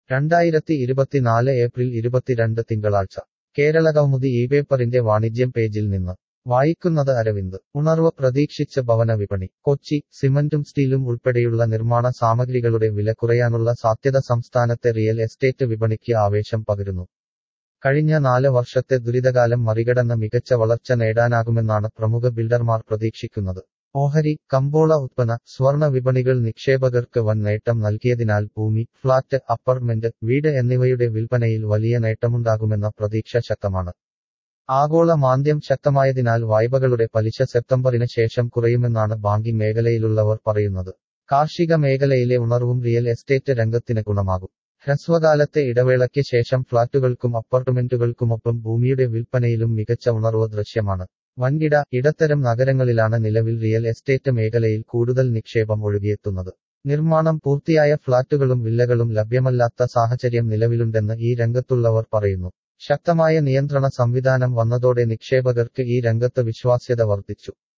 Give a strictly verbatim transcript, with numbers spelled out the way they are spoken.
രണ്ടായിരത്തി ഇരുപത്തിനാല് ഏപ്രിൽ ഇരുപത്തിരണ്ട് തിങ്കളാഴ്ച കേരളകൗമുദി ഈ പേപ്പറിന്റെ വാണിജ്യം പേജിൽ നിന്ന് വായിക്കുന്നത് അരവിന്ദ്. ഉണർവ് പ്രതീക്ഷിച്ച് ഭവന വിപണി. കൊച്ചി. സിമന്റും സ്റ്റീലും ഉൾപ്പെടെയുള്ള നിർമ്മാണ സാമഗ്രികളുടെ വില കുറയാനുള്ള സാധ്യത സംസ്ഥാനത്തെ റിയൽ എസ്റ്റേറ്റ് വിപണിക്ക് ആവേശം പകരുന്നു. കഴിഞ്ഞ നാല് വർഷത്തെ ദുരിതകാലം മറികടന്ന് മികച്ച വളർച്ച നേടാനാകുമെന്നാണ് പ്രമുഖ ബിൽഡർമാർ പ്രതീക്ഷിക്കുന്നത്. ഓഹരി, കമ്പോള ഉത്പന്ന, സ്വർണ വിപണികൾ നിക്ഷേപകർക്ക് വൻ നേട്ടം നൽകിയതിനാൽ ഭൂമി, ഫ്ളാറ്റ്, അപ്പാർട്ട്മെന്റ്, വീട് എന്നിവയുടെ വിൽപ്പനയിൽ വലിയ നേട്ടമുണ്ടാകുമെന്ന പ്രതീക്ഷ ശക്തമാണ്. ആഗോള മാന്ദ്യം ശക്തമായതിനാൽ വായ്പകളുടെ പലിശ സെപ്റ്റംബറിന് ശേഷം കുറയുമെന്നാണ് ബാങ്കിംഗ് മേഖലയിലുള്ളവർ പറയുന്നത്. കാർഷിക മേഖലയിലെ ഉണർവും റിയൽ എസ്റ്റേറ്റ് രംഗത്തിന് ഗുണമാകും. ഹ്രസ്വകാലത്തെ ഇടവേളയ്ക്ക് ശേഷം ഫ്ളാറ്റുകൾക്കും അപ്പാർട്ട്മെന്റുകൾക്കുമൊപ്പം ഭൂമിയുടെ വിൽപ്പനയിലും മികച്ച ഉണർവ് ദൃശ്യമാണ്. വൻകിട, ഇടത്തരം നഗരങ്ങളിലാണ് നിലവിൽ റിയൽ എസ്റ്റേറ്റ് മേഖലയിൽ കൂടുതൽ നിക്ഷേപം ഒഴുകിയെത്തുന്നത്. നിർമ്മാണം പൂർത്തിയായ ഫ്ളാറ്റുകളും വില്ലകളും ലഭ്യമല്ലാത്ത സാഹചര്യം നിലവിലുണ്ടെന്ന് ഈ രംഗത്തുള്ളവർ പറയുന്നു. ശക്തമായ നിയന്ത്രണ സംവിധാനം വന്നതോടെ നിക്ഷേപകർക്ക് ഈ രംഗത്ത് വിശ്വാസ്യത വർദ്ധിച്ചു.